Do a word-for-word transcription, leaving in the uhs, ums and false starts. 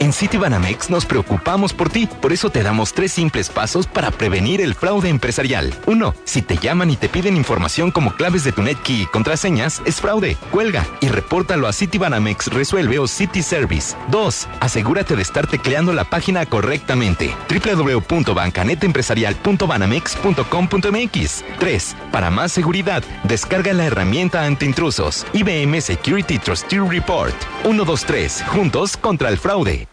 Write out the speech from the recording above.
En Citibanamex nos preocupamos por ti, por eso te damos tres simples pasos para prevenir el fraude empresarial. Uno, si te llaman y te piden información como claves de tu NetKey y contraseñas, es fraude. Cuelga y repórtalo a Citibanamex Resuelve o City Service. Dos, asegúrate de estar tecleando la página correctamente. doble u doble u doble u punto bancanetempresarial punto banamex punto com punto m x. Tres, para más seguridad, descarga la herramienta antiintrusos I B M Security Trustee Report. Uno, dos, tres, juntos contra el fraude.